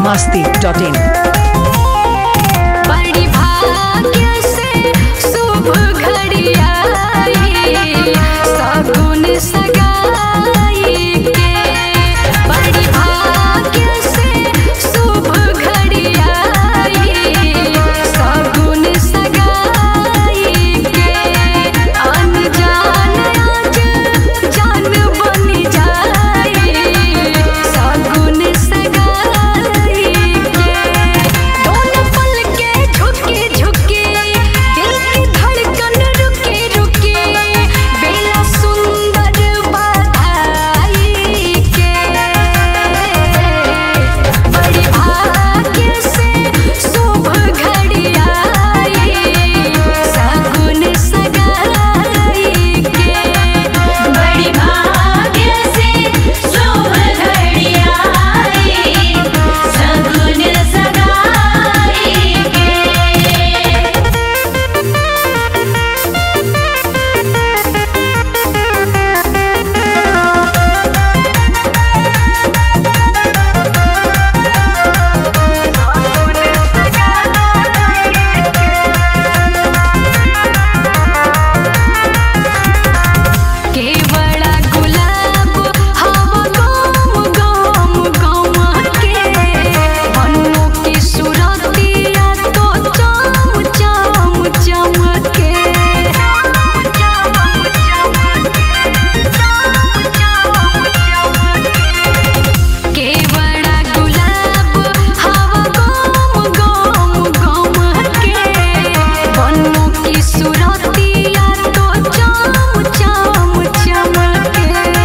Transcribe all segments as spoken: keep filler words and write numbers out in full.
masti dot in. बड़ी भाग्य से शुभ घड़ी आई, सगुन सगाई के। बड़ी भाग्य से शुभ घड़ी आई, सगुन सगाई के। अनजान आज जान बन जाई, सगुन सगाई के। दोनों पल के झुकी झुकी दिल की धड़कन रुकी रुकी, बेला सुंदर बधाई के। बड़ी भाग्य से शुभ घड़ी आई, सगुन सगाई के। बड़ी भाग्य से शुभ घड़ी आई, सगुन सगाई के। केवड़ा गुलाब हवा गम गम गम के, बनों की सुरतिया तो चम चम चमके। केवड़ा गुलाब हवा गम गम गम के, बनों की सुरतिया तो चम चम चमके।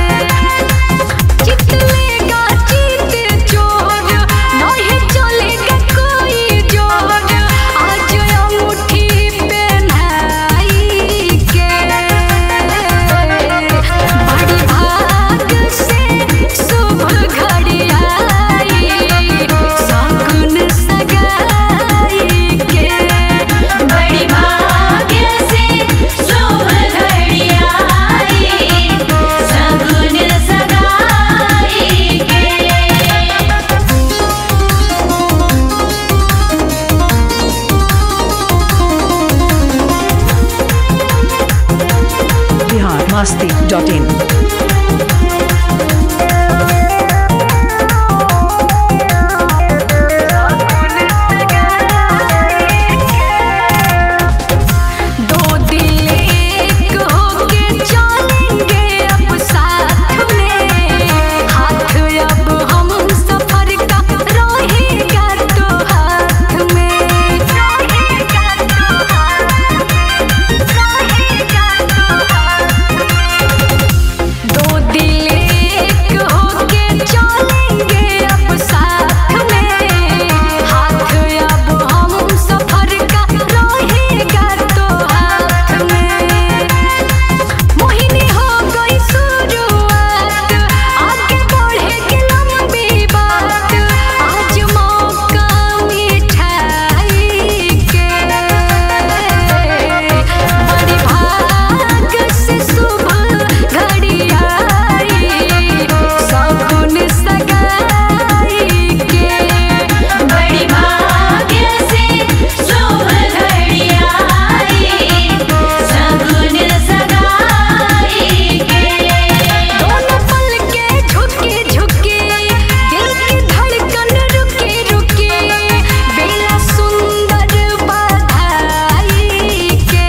चित लेगा चित चोर, नहीं चलेगा कोई जोर, आज अंगूठी पहनाई के। बड़ी भाग्य से शुभ घड़ी आई, सगुन सगाई के। बड़ी भाग्य से शुभ घड़ी आई, सगुन सगाई के। Bihar masti dot in. दो दिल एक होके चलेंगे अब साथ में, हाथ अब हम सफर का रहेगा तो हाथ में। रहेगा तो हाथ में, रहेगा तो हाथ में। दो दिल एक होके चलेंगे अब साथ में, हाथ अब हम सफर का रहेगा तो हाथ में। मोहिनी हो गई शुरुआत, आगे बढ़ेगी लंबी बात, आज मौका मिठाई के। बड़ी भाग्य से शुभ घड़ी आई, सगुन सगाई के। बड़ी भाग्य से शुभ घड़ी आई, सगुन सगाई के। दोनों पल के झुकी झुकी दिल की धड़कन रुकी रुकी, बेला सुंदर बधाई के।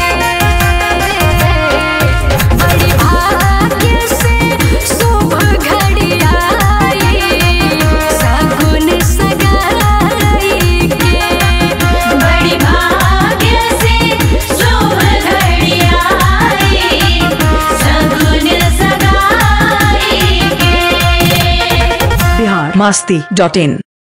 बड़ी भाग्य से शुभ घड़ी आई, सगुन सगाई के। बड़ी भाग्य से शुभ घड़ी आई, सगुन सगाई के। Bihar masti dot in.